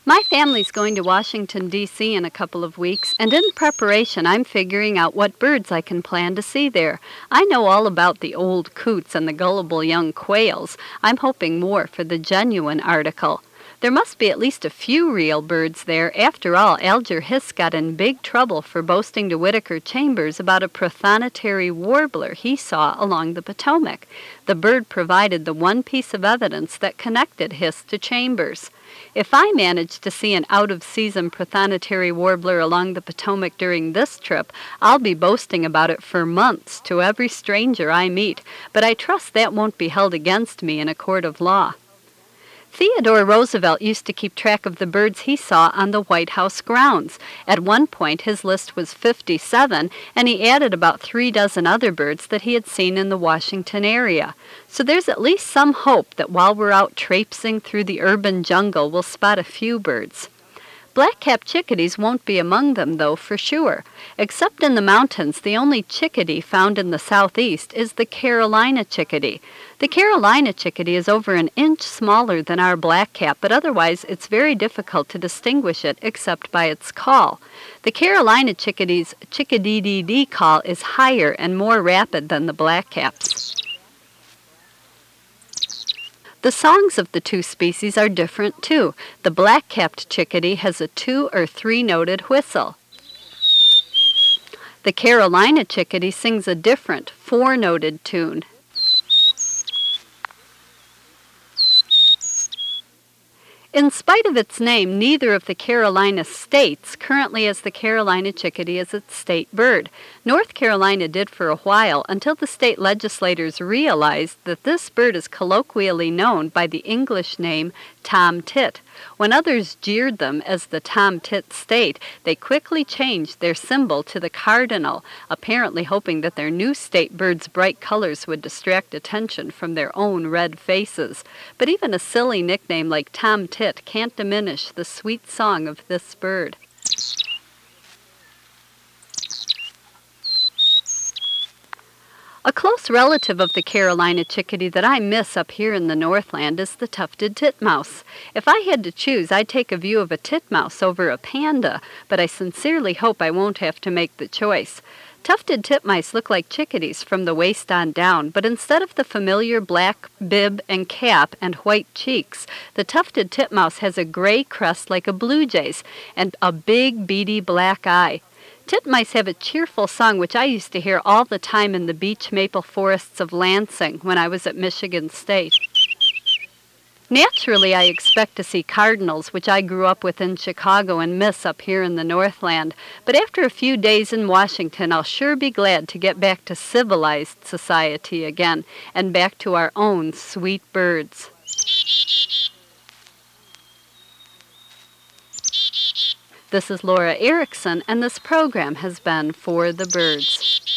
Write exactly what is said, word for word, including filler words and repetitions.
My family's going to Washington, D C in a couple of weeks, and in preparation I'm figuring out what birds I can plan to see there. I know all about the old coots and the gullible young quails. I'm hoping more for the genuine article. There must be at least a few real birds there. After all, Alger Hiss got in big trouble for boasting to Whittaker Chambers about a prothonotary warbler he saw along the Potomac. The bird provided the one piece of evidence that connected Hiss to Chambers. If I manage to see an out-of-season prothonotary warbler along the Potomac during this trip, I'll be boasting about it for months to every stranger I meet, but I trust that won't be held against me in a court of law. Theodore Roosevelt used to keep track of the birds he saw on the White House grounds. At one point, his list was fifty-seven, and he added about three dozen other birds that he had seen in the Washington area. So there's at least some hope that while we're out traipsing through the urban jungle, we'll spot a few birds. Black-capped chickadees won't be among them, though, for sure. Except in the mountains, the only chickadee found in the southeast is the Carolina chickadee. The Carolina chickadee is over an inch smaller than our black-cap, but otherwise it's very difficult to distinguish it except by its call. The Carolina chickadee's chickadee-dee-dee call is higher and more rapid than the black-cap's. The songs of the two species are different, too. The black-capped chickadee has a two- or three-noted whistle. The Carolina chickadee sings a different, four-noted tune. In spite of its name, neither of the Carolina states currently has the Carolina chickadee as its state bird. North Carolina did for a while, until the state legislators realized that this bird is colloquially known by the English name tomtit. When others jeered them as the tomtit state, they quickly changed their symbol to the cardinal, apparently hoping that their new state bird's bright colors would distract attention from their own red faces. But even a silly nickname like tomtit can't diminish the sweet song of this bird. A close relative of the Carolina chickadee that I miss up here in the Northland is the tufted titmouse. If I had to choose, I'd take a view of a titmouse over a panda, but I sincerely hope I won't have to make the choice. Tufted titmice look like chickadees from the waist on down, but instead of the familiar black bib and cap and white cheeks, the tufted titmouse has a gray crest like a blue jay's and a big beady black eye. Titmice have a cheerful song which I used to hear all the time in the beech maple forests of Lansing when I was at Michigan State. Naturally, I expect to see cardinals, which I grew up with in Chicago and miss up here in the Northland. But after a few days in Washington, I'll sure be glad to get back to civilized society again and back to our own sweet birds. This is Laura Erickson, and this program has been For the Birds.